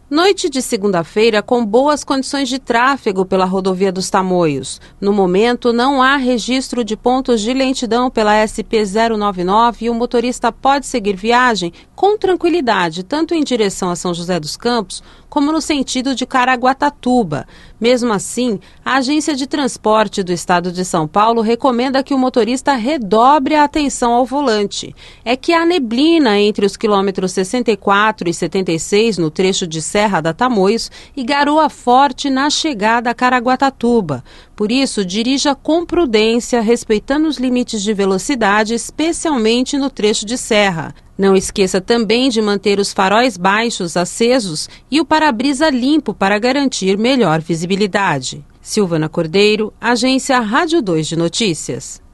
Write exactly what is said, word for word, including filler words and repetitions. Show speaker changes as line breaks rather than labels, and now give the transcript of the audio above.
Noite de segunda-feira com boas condições de tráfego pela rodovia dos Tamoios. No momento, não há registro de pontos de lentidão pela S P zero nove nove e o motorista pode seguir viagem com tranquilidade, tanto em direção a São José dos Campos, como no sentido de Caraguatatuba. Mesmo assim, a Agência de Transporte do Estado de São Paulo recomenda que o motorista redobre a atenção ao volante. É que há neblina entre os quilômetros sessenta e quatro e setenta e seis no trecho de Serra da Tamoios e garoa forte na chegada a Caraguatatuba. Por isso, dirija com prudência, respeitando os limites de velocidade, especialmente no trecho de serra. Não esqueça também de manter os faróis baixos acesos e o para-brisa limpo para garantir melhor visibilidade. Silvana Cordeiro, Agência Rádio dois de Notícias.